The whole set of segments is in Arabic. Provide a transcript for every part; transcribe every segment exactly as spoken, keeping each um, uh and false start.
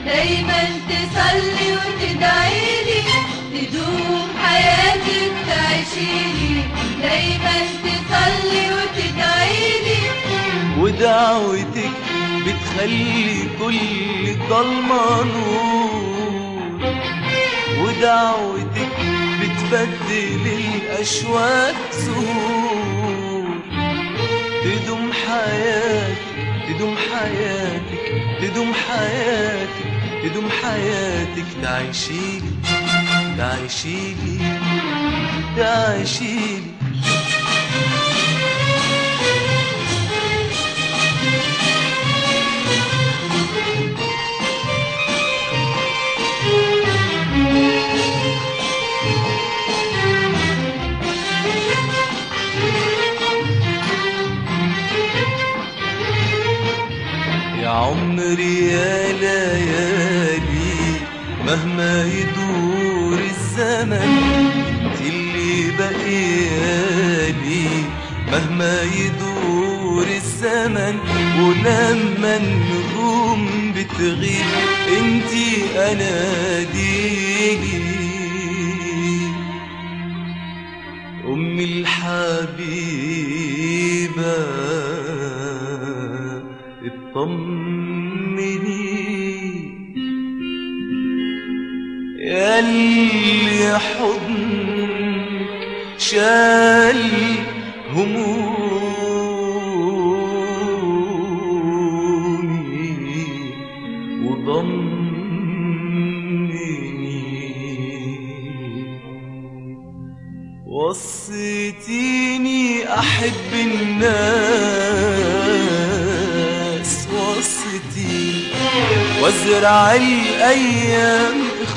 دايما تصلي وتدعيلي، تدوم حياتك تعيشيلي. دايما تصلي وتدعيلي، ودعوتك بتخلي كل ضلمة نور، ودعوتك بتبدل الأشواك زهور. تدوم حياتك تدوم حياتك تدوم حياتك تدوم حياتك تعيشيلي تعيشيلي تعيشيلي. يا عمري يا ليالي مهما يدور الزمن، انت اللي بقيالي مهما يدور الزمن. ولما النجوم بتغيب انتي اناديلي، امي الحبيبة اطمني، ياللي حضنك شال همومي وضمني. وصيتيني احب الناس، وصيتيني وازرع الايام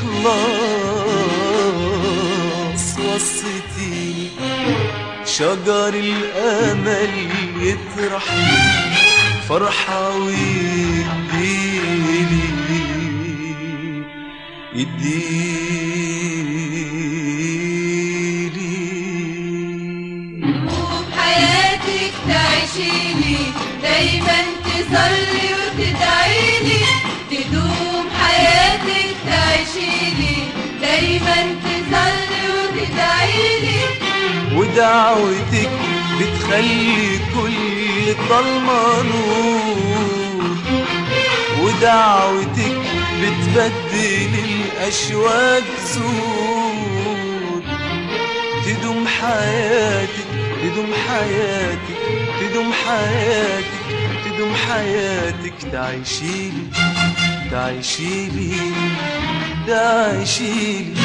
اخلاص. وصيتيني شجر الامل يطرح فرحة ويديلي يديلي. دوم حياتك تعيشيلي، دايما تصلي وتدعيلي. تدوم حياتك تعيشيلي، دايما تصلي وتدعيلي. ودعوتك بتخلي كل ضلمة نور، ودعوتك بتبدل الأشواك زهور. تدوم حياتك تدوم حياتك تدوم حياتك تدوم حياتك تعيشيلي تعيشيلي تعيشيلي.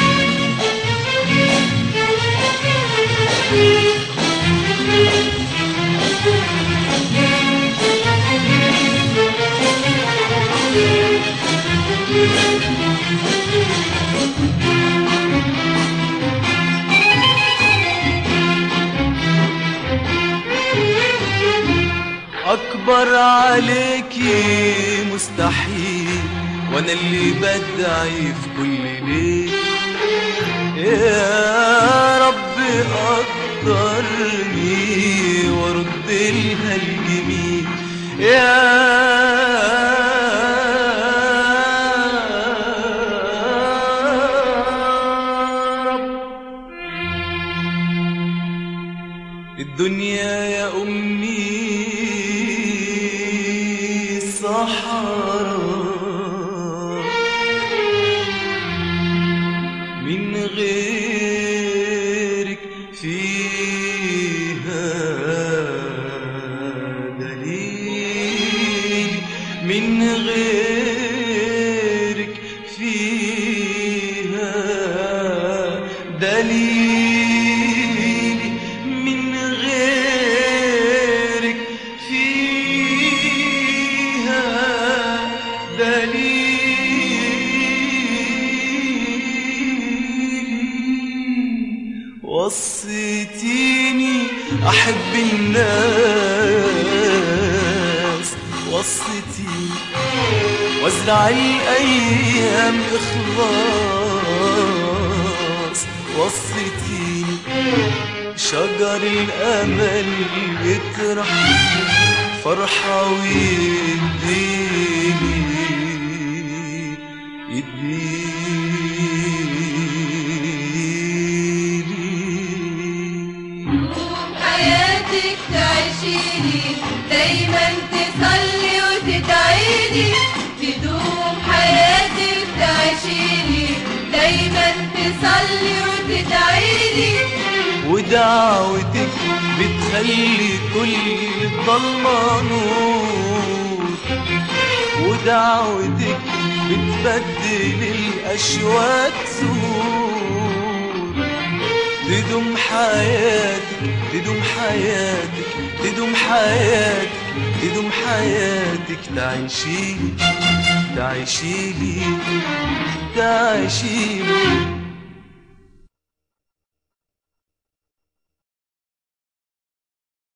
أكبر عليكي مستحيل، وأنا اللي بدعي في كل ليل. يا رب قدرني وارد لها الجميل. يا رب الدنيا يا أمي صحراء، من غيرك فيها دليل، من غيرك فيها دليل، من غيرك فيها دليل. وصيتيني أحب الناس، وصيتيني وازرع الأيام إخلاص. وصيتيني شجر الأمل يطرح فرحة ويديني تدوم حياتك تعيشيلي دايما تصلي وتدعيلي تدوم حياتك تعيشيلي دايما تصلي وتدعيلي ودعوتك بتخلي كل الضلمة نور ودعوتك بتبدل الأشواك سور تدوم حياتك تدوم حياتك تدوم حياتك تدوم حياتك تعيشيلي تعيشيلي تعيشيلي